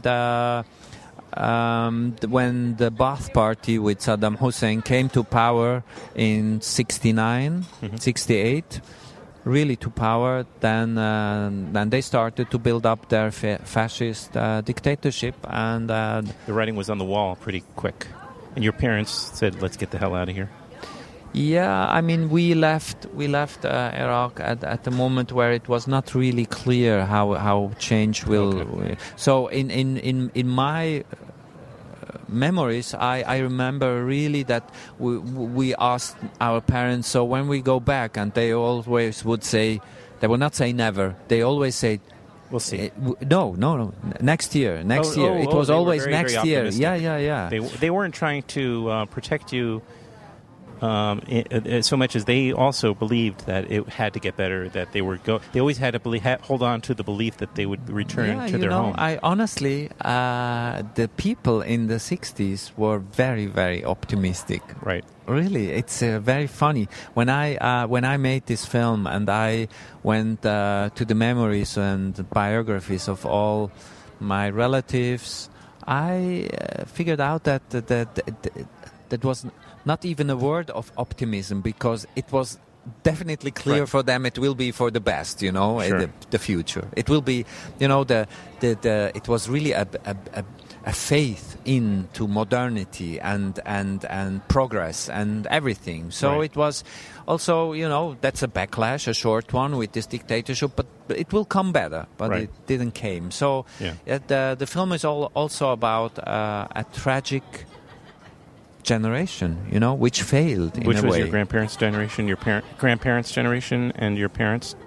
S9: when the Ba'ath Party with Saddam Hussein came to power in 69, 68, really to power, then they started to build up their fascist dictatorship, and
S1: the writing was on the wall pretty quick. And your parents said, "Let's get the hell out of here."
S9: Yeah, I mean, we left Iraq at the moment where it was not really clear how change will. Okay. So in my memories, I remember really that we asked our parents, so when we go back, and they always would say, they would not say never, they always say,
S1: we'll see.
S9: No, next year. It was always very, next
S1: very
S9: year.
S1: Optimistic.
S9: Yeah.
S1: They weren't trying to protect you so much as they also believed that it had to get better, that they always had to hold on to the belief that they would return to their home.
S9: I honestly, the people in the 60s were very, very optimistic.
S1: Right.
S9: Really, it's very funny. When I made this film and I went to the memories and biographies of all my relatives, I figured out that was not even a word of optimism, because it was definitely clear for them it will be for the best,
S1: Sure.
S9: the future. It will be, it was really a faith into modernity and progress and everything. So it was also, that's a backlash, a short one with this dictatorship, but it will come better, but it didn't came. So the film is also about a tragic generation, which failed in a way.
S1: Which was your grandparents' generation, your grandparents' generation, and your parents?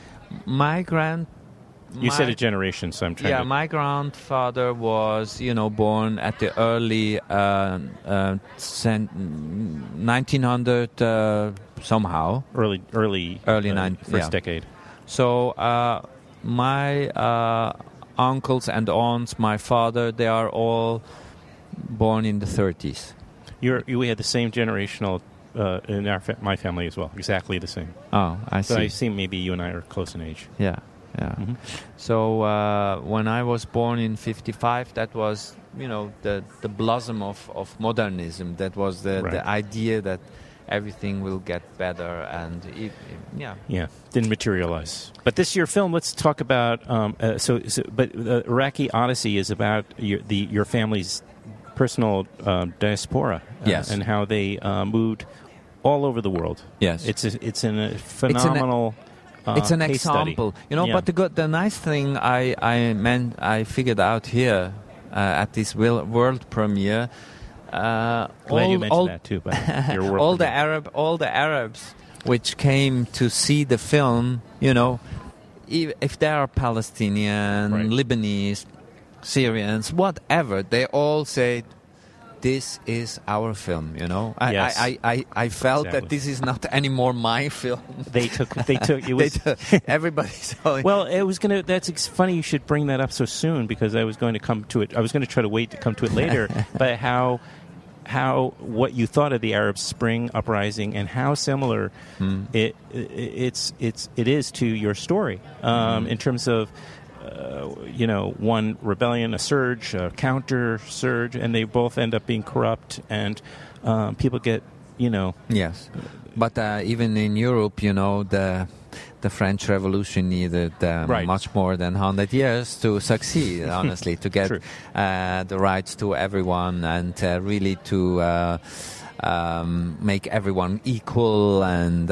S1: You said a generation, so I'm trying to...
S9: my grandfather was, born at the early 1900 somehow.
S1: Early first decade.
S9: So my uncles and aunts, my father, they are all born in the 30s.
S1: We had the same generational in my family as well, exactly the same.
S9: Oh, I see.
S1: So I see maybe you and I are close in age.
S9: Yeah. Mm-hmm. So when I was born in 55, that was, the blossom of modernism. That was the idea that everything will get better, and
S1: didn't materialize. But this year film, let's talk about. But Iraqi Odyssey is about your family's personal diaspora,
S9: yes,
S1: and how they moved all over the world.
S9: Yes,
S1: it's a phenomenal.
S9: It's an
S1: case
S9: example,
S1: study.
S9: you know.
S1: Yeah.
S9: But the nice thing I figured out here at this world premiere.
S1: Glad you mentioned that too. But your world
S9: all the Arabs which came to see the film, you know, if they are Palestinian,
S1: right.
S9: Lebanese, Syrians, whatever, they all say, this is our film, you know.
S1: Yes.
S9: I felt
S1: exactly.
S9: that this is not anymore my film.
S1: They took it was
S9: everybody saw it.
S1: Well, it was gonna. It's funny you should bring that up so soon, because I was going to come to it. I was going to try to wait to come to it later. But how what you thought of the Arab Spring uprising and how similar it is to your story in terms of. One rebellion, a surge, a counter surge, and they both end up being corrupt, and people get,
S9: Yes, but even in Europe, you know, the French Revolution needed
S1: right.
S9: much more than 100 years to succeed, honestly, to get the rights to everyone and really to... make everyone equal, and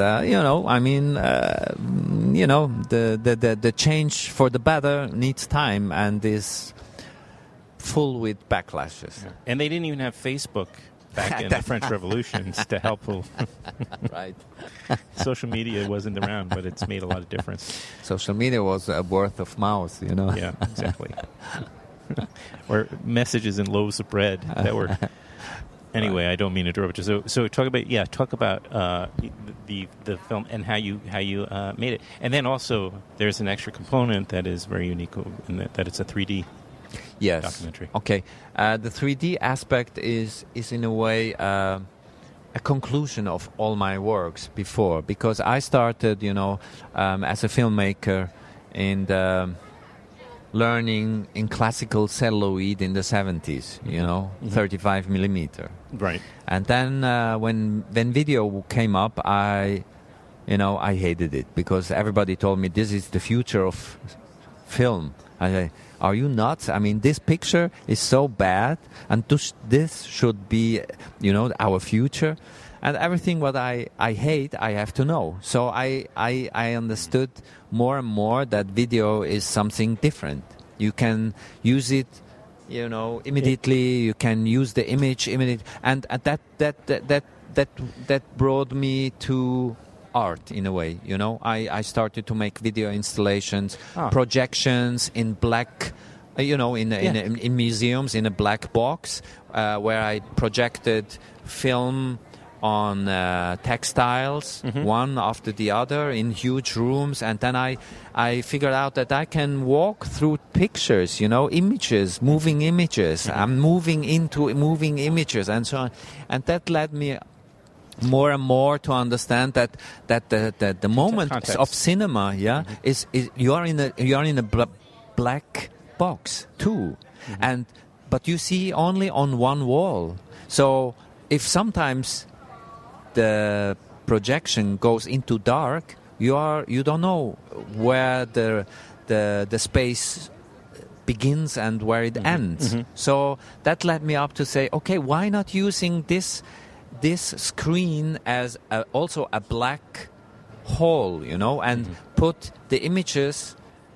S9: the change for the better needs time and is full with backlashes.
S1: Yeah. And they didn't even have Facebook back in the French Revolutions to help.
S9: Right.
S1: Social media wasn't around, but it's made a lot of difference.
S9: Social media was a word of mouth, you know.
S1: Yeah, exactly. Or messages in loaves of bread that were. Anyway, I don't mean to interrupt you. So talk about the film and how you made it, and then also there's an extra component that is very unique in that it's a 3D documentary.
S9: Okay, the 3D aspect is in a way a conclusion of all my works before, because I started, as a filmmaker in the learning in classical celluloid in the 70s, 35 millimeter.
S1: Right.
S9: And then when video came up, I hated it, because everybody told me this is the future of film. I say, are you nuts? I mean, this picture is so bad, and this should be, our future. And everything what I hate, I have to know. So I understood more and more that video is something different. You can use it, immediately. You can use the image immediately, and that brought me to art in a way. I started to make video installations, projections in black. In museums in a black box where I projected film on textiles, one after the other, in huge rooms, and then I figured out that I can walk through pictures, images, moving images. I'm moving into moving images, and so on, and that led me more and more to understand that the moment of cinema, is you are in a black box too, but you see only on one wall. So if sometimes the projection goes into dark, you don't know where the space begins and where it ends. So that led me up to say, okay, why not using this screen as also a black hole, and put the images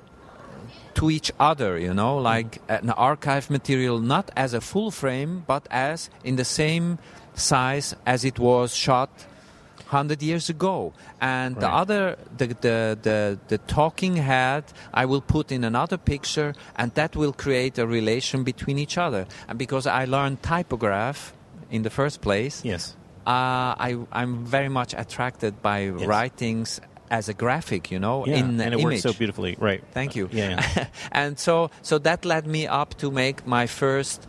S9: to each other, like an archive material, not as a full frame, but as in the same size as it was shot 100 years ago. And the other, the talking head, I will put in another picture, and that will create a relation between each other. And because I learned typograph in the first place, I'm very much attracted by writings as a graphic, in
S1: and it
S9: image.
S1: works so beautifully, right?
S9: Thank you.
S1: Yeah.
S9: And so that led me up to make my first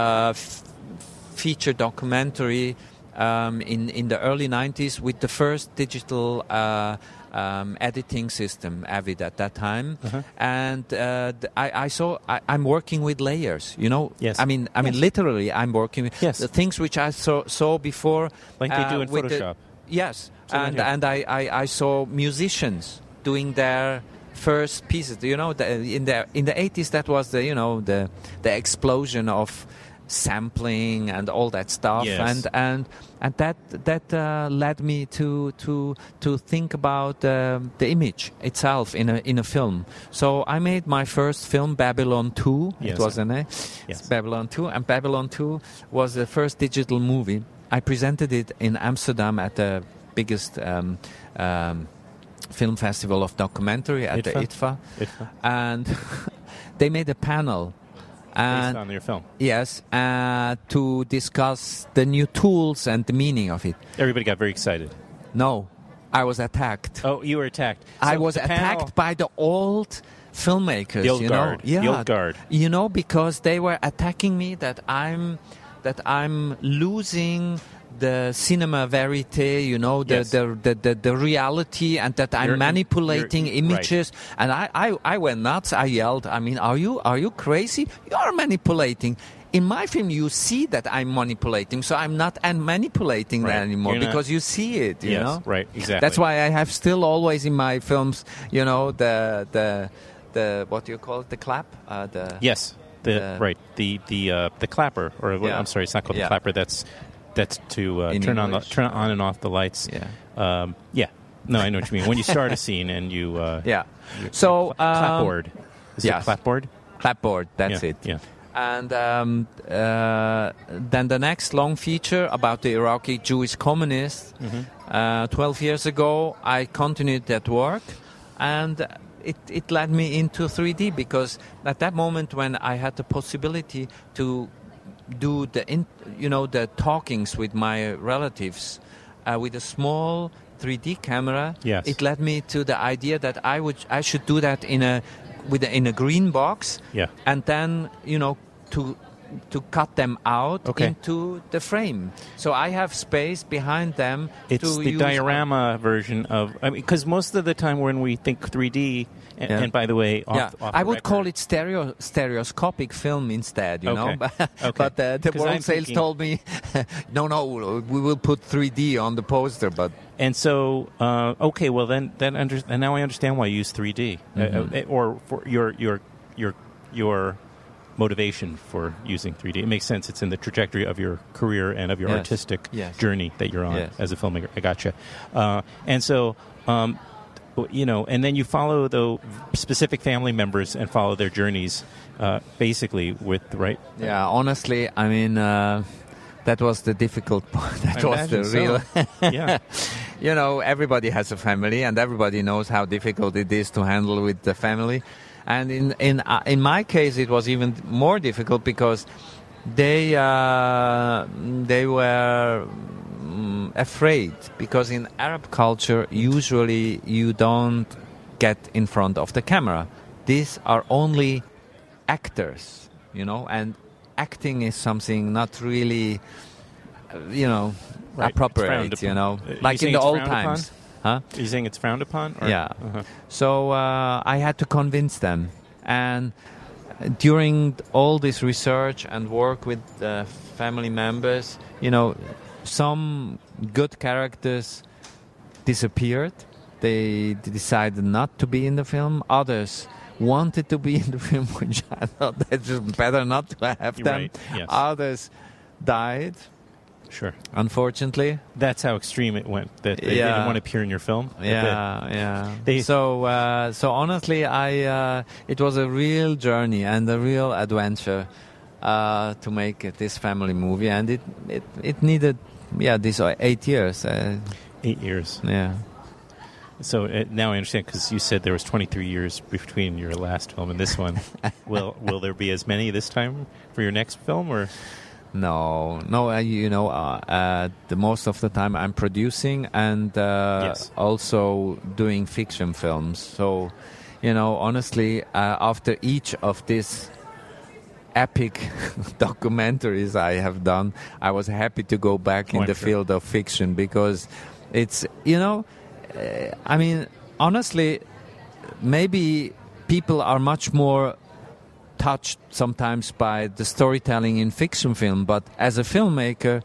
S9: feature documentary in the early 90s with the first digital editing system, Avid, at that time. And I saw I'm working with layers,
S1: Yes.
S9: I mean literally I'm working with the things which I saw before,
S1: like they do in Photoshop.
S9: Yes,
S1: So then
S9: and I saw musicians doing their first pieces. You know, in the 80s, that was the explosion of sampling and all that stuff,
S1: Yes.
S9: and that led me to think about the image itself in a film. So I made my first film, Babylon 2.
S1: Yes.
S9: It was
S1: Yes.
S9: Babylon 2, and Babylon 2 was the first digital movie. I presented it in Amsterdam at the biggest film festival of documentary at the ITFA. And they made a panel.
S1: Based on your film.
S9: Yes, to discuss the new tools and the meaning of it.
S1: Everybody got very excited.
S9: No, I was attacked.
S1: Oh, you were attacked.
S9: I
S1: So
S9: was
S1: the
S9: attacked
S1: panel-
S9: by the old filmmakers.
S1: The old
S9: you
S1: guard.
S9: know? Yeah,
S1: The old guard.
S9: You know, because they were attacking me that I'm losing the cinema verite, you know,
S1: Yes.
S9: the reality, and that I'm
S1: You're-
S9: manipulating
S1: you're-
S9: images. And I went nuts. I yelled. I mean, are you crazy? You are manipulating. In my film, you see that I'm manipulating, so I'm not manipulating
S1: Right.
S9: that anymore
S1: You're not-
S9: because you see it. You
S1: Yes,
S9: know,
S1: right, exactly.
S9: That's why I have still always in my films, you know, the what do you call it? The clap.
S1: Yes. The clapper, or
S9: Yeah.
S1: I'm sorry, it's not called
S9: Yeah.
S1: the clapper. That's to
S9: In
S1: turn
S9: English.
S1: turn on and off the lights.
S9: Yeah.
S1: Yeah. No, I know what you mean. When you start a scene and you
S9: Yeah. So
S1: clapboard. Is
S9: yes.
S1: it clapboard?
S9: Clapboard. That's
S1: Yeah,
S9: it.
S1: yeah.
S9: And then the next long feature about the Iraqi Jewish communists. 12 years ago, I continued that work, and it led me into 3D because at that moment when I had the possibility to do the talkings with my relatives with a small 3D camera,
S1: Yes.
S9: it led me to the idea that I should do that in a green box,
S1: Yeah.
S9: and then to cut them out
S1: Okay.
S9: into the frame. So I have space behind them.
S1: It's
S9: to
S1: the
S9: use
S1: diorama version of. I mean, because most of the time when we think 3D, and by the way, off
S9: I
S1: the
S9: would
S1: record-
S9: call it stereoscopic film instead, you know.
S1: Okay.
S9: But the
S1: 'Cause I'm
S9: world sales
S1: thinking-
S9: told me, no, we will put 3D on the poster. But
S1: And so, okay, well then and now I understand why you use 3D, or for your motivation for using 3D. It makes sense. It's in the trajectory of your career and of your
S9: Yes.
S1: artistic
S9: Yes.
S1: journey that you're on
S9: Yes.
S1: as a filmmaker. I gotcha. And so, and then you follow the specific family members and follow their journeys, basically with right.
S9: yeah, honestly, I mean, that was the difficult part. That
S1: I
S9: was the
S1: imagine
S9: real.
S1: so. Yeah.
S9: You know, everybody has a family, and everybody knows how difficult it is to handle with the family. And in my case, it was even more difficult because they were afraid, because in Arab culture, usually you don't get in front of the camera. These are only actors, you know, and acting is something not really,
S1: Right. It's frowned
S9: appropriate, you
S1: upon.
S9: know,
S1: You
S9: like
S1: saying
S9: in the
S1: it's
S9: old
S1: frowned
S9: times. Huh?
S1: Are you saying it's frowned upon? Or?
S9: Yeah.
S1: Uh-huh.
S9: So I had to convince them. And during all this research and work with the family members, you know, some good characters disappeared. They decided not to be in the film. Others wanted to be in the film, which I thought that's just better not to have
S1: You're
S9: them.
S1: right, yes.
S9: Others died,
S1: Sure.
S9: unfortunately.
S1: That's how extreme it went. That they
S9: Yeah.
S1: didn't want to appear in your film.
S9: Yeah.
S1: They-
S9: So honestly, it was a real journey and a real adventure to make this family movie, and it needed these 8 years.
S1: 8 years.
S9: Yeah.
S1: So now I understand, because you said there was 23 years between your last film and this one. Will there be as many this time for your next film, or?
S9: No. The most of the time I'm producing and
S1: Yes.
S9: also doing fiction films. So, honestly, after each of these epic documentaries I have done, I was happy to go back in
S1: I'm
S9: the
S1: sure.
S9: field of fiction, because it's, I mean, honestly, maybe people are much more touched sometimes by the storytelling in fiction film, but as a filmmaker,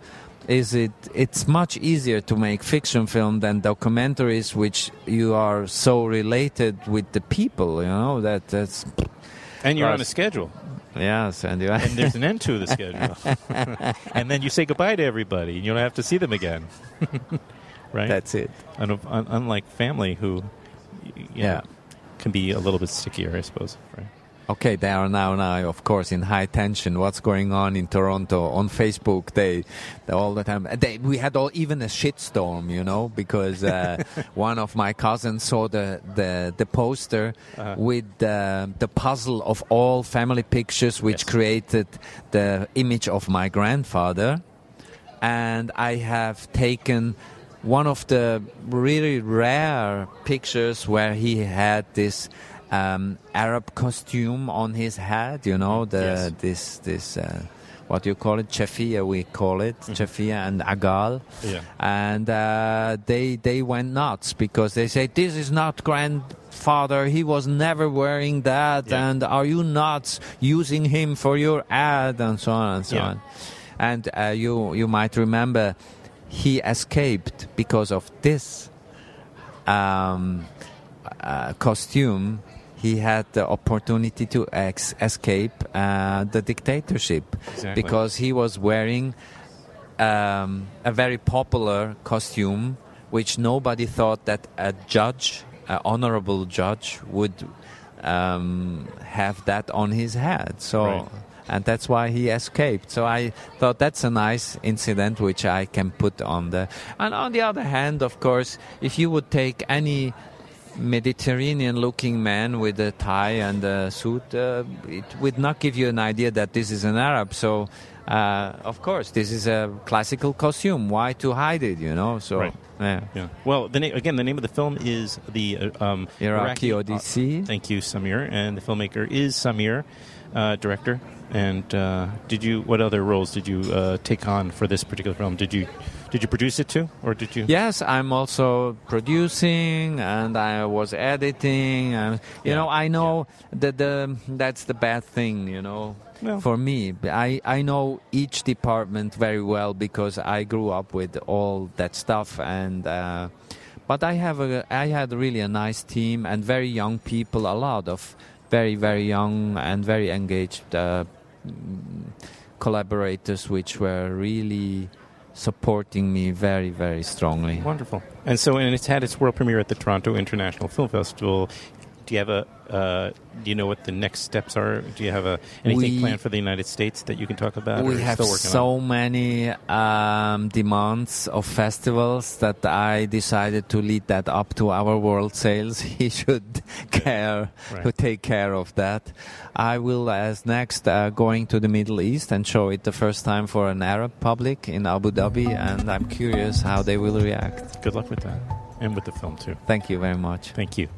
S9: it's much easier to make fiction film than documentaries, which you are so related with the people, that's...
S1: And you're on a schedule.
S9: Yes, and
S1: there's an end to the schedule. And then you say goodbye to everybody, and you don't have to see them again. Right?
S9: That's it.
S1: Unlike family, who can be a little bit stickier, I suppose. Right?
S9: Okay, they are now, of course, in high tension. What's going on in Toronto on Facebook? They all the time. We had even a shitstorm, because one of my cousins saw the poster with the puzzle of all family pictures, which created the image of my grandfather, and I have taken one of the really rare pictures where he had this Arab costume on his head, this what do you call it? Chefia, we call it. Chefia and Agal.
S1: Yeah.
S9: And they went nuts because they say, this is not grandfather, he was never wearing that, and are you nuts using him for your ad, and so on and so on. And you might remember he escaped because of this costume. He had the opportunity to escape the dictatorship because he was wearing a very popular costume, which nobody thought that a judge, an honorable judge, would have that on his head. So, and that's why he escaped. So I thought that's a nice incident which I can put on the... And on the other hand, of course, if you would take any Mediterranean-looking man with a tie and a suit, it would not give you an idea that this is an Arab. So, of course, this is a classical costume. Why to hide it, So, yeah.
S1: Well, the name of the film is the
S9: Iraqi Odyssey.
S1: Thank you, Samir. And the filmmaker is Samir, director. And what other roles did you take on for this particular film? Did you produce it too, or did you?
S9: Yes, I'm also producing, and I was editing. And I know that that's the bad thing, for me. I know each department very well because I grew up with all that stuff, and but I had really a nice team and very young people, a lot of very, very young and very engaged collaborators, which were really supporting me very, very strongly.
S1: Wonderful. And it's had its world premiere at the Toronto International Film Festival. Do you have do you know what the next steps are? Do you have anything planned for the United States that you can talk about?
S9: We have so many demands of festivals that I decided to lead that up to our world sales. He should take care of that. I will, as next, going to the Middle East and show it the first time for an Arab public in Abu Dhabi, and I'm curious how they will react.
S1: Good luck with that, and with the film too.
S9: Thank you very much.
S1: Thank you.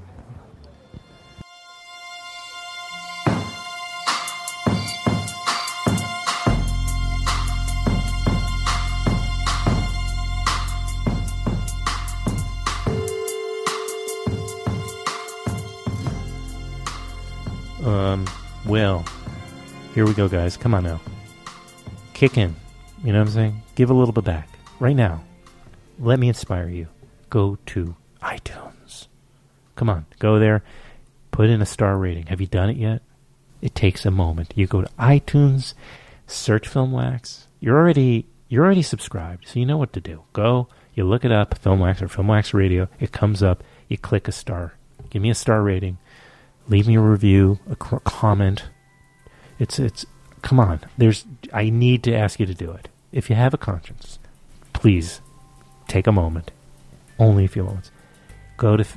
S1: Well, here we go, guys. Come on now. Kick in. You know what I'm saying? Give a little bit back. Right now. Let me inspire you. Go to iTunes. Come on. Go there. Put in a star rating. Have you done it yet? It takes a moment. You go to iTunes, search Film Wax. You're already subscribed, so you know what to do. Go. You look it up, Film Wax or Film Wax Radio. It comes up. You click a star. Give me a star rating. Leave me a review, a comment. It's. Come on. I need to ask you to do it. If you have a conscience, please take a moment. Only a few moments. Go to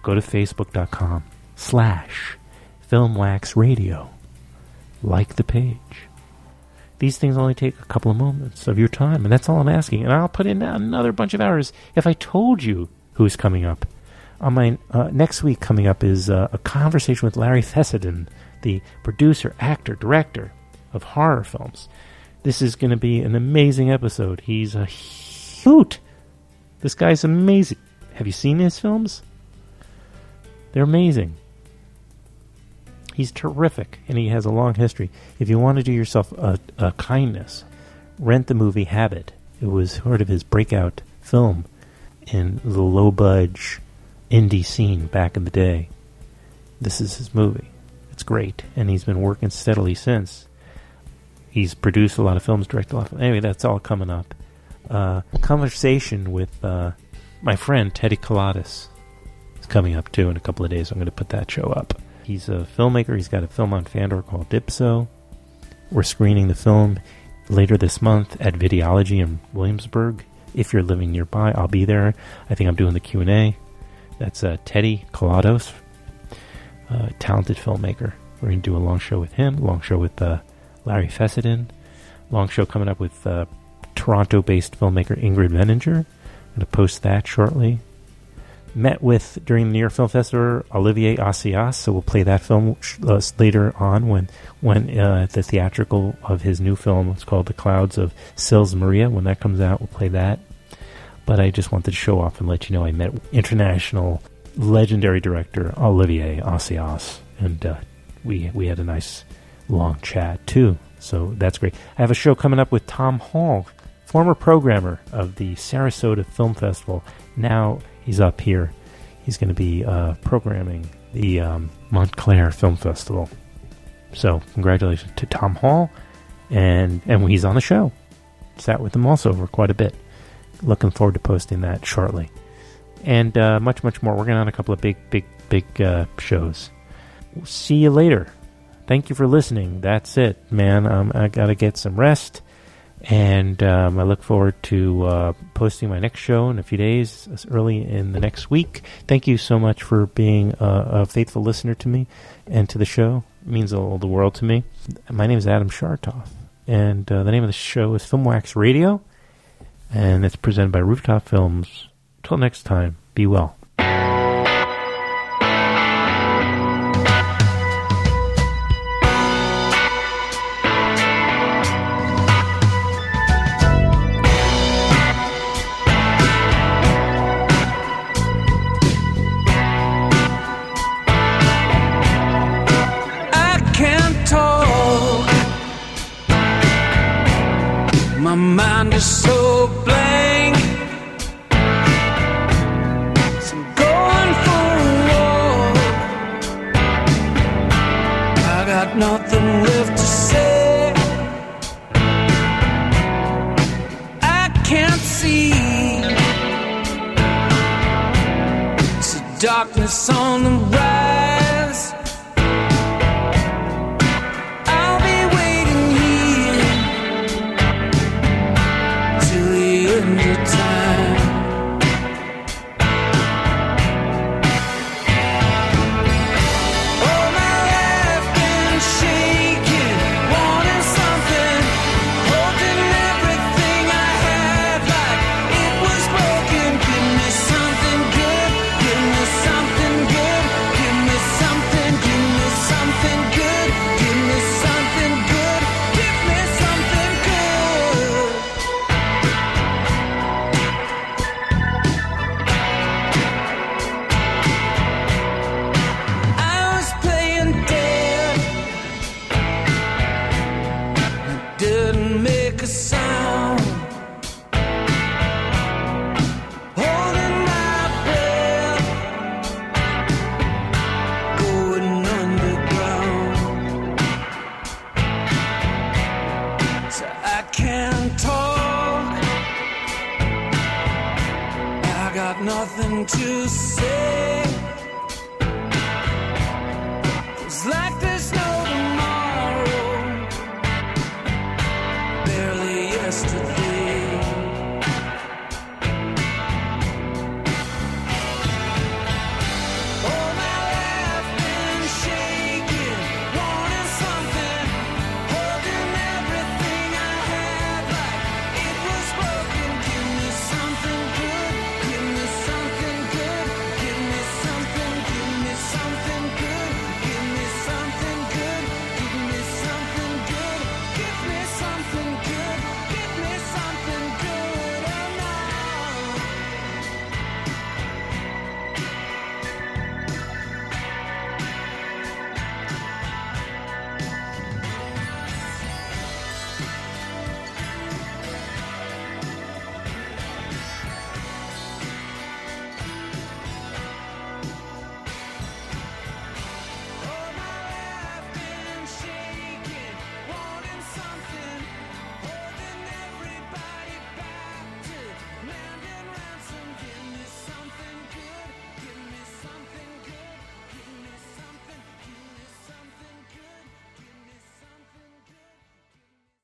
S1: facebook.com/FilmWaxRadio. Like the page. These things only take a couple of moments of your time, and that's all I'm asking. And I'll put in another bunch of hours if I told you who's coming up. On my next week coming up is a conversation with Larry Fessenden, the producer, actor, director of horror films. This is going to be an amazing episode. He's a hoot. This guy's amazing. Have you seen his films? They're amazing. He's terrific, and he has a long history. If you want to do yourself a kindness, rent the movie Habit. It was sort of his breakout film in the low-budge indie scene back in the day. This is his movie. It's great, and he's been working steadily since. He's produced a lot of films, directed a lot of... Anyway, that's all coming up. Conversation with my friend Teddy Kalatis is coming up, too, in a couple of days. I'm going to put that show up. He's a filmmaker. He's got a film on Fandor called Dipso. We're screening the film later this month at Videology in Williamsburg. If you're living nearby, I'll be there. I think I'm doing the Q&A. That's Teddy Kalatos, talented filmmaker. We're going to do a long show with him, long show with Larry Fessenden, long show coming up with Toronto-based filmmaker Ingrid Veninger. I'm going to post that shortly. Met with, during the New York Film Festival, Olivier Assayas, so we'll play that film later on when the theatrical of his new film, it's called The Clouds of Sils Maria. When that comes out, we'll play that. But I just wanted to show off and let you know I met international legendary director Olivier Assayas, and we had a nice long chat too, so that's great. I have a show coming up with Tom Hall, former programmer of the Sarasota Film Festival. Now he's up here. He's going to be programming the Montclair Film Festival. So congratulations to Tom Hall, and he's on the show. Sat with him also for quite a bit. Looking forward to posting that shortly. And much, much more. We're going on a couple of big shows. We'll see you later. Thank you for listening. That's it, man. I got to get some rest. And I look forward to posting my next show in a few days, early in the next week. Thank you so much for being a faithful listener to me and to the show. It means all the world to me. My name is Adam Shartoff, and the name of the show is Filmwax Radio, and it's presented by Rooftop Films. Till next time, be well.
S10: My mind is so blank, so I'm going for a walk. I got nothing left to say. I can't see. It's a darkness on the rise. I'll be waiting here till the end of time. All my life been shaking, wanting something, holding everything I had like it was broken. Give me something good, give me something good, give me something, give me something good, give me something good, give me something good. I was playing dead, I didn't make a sound, holding my breath, going underground. So I can't talk, I got nothing to say. It's like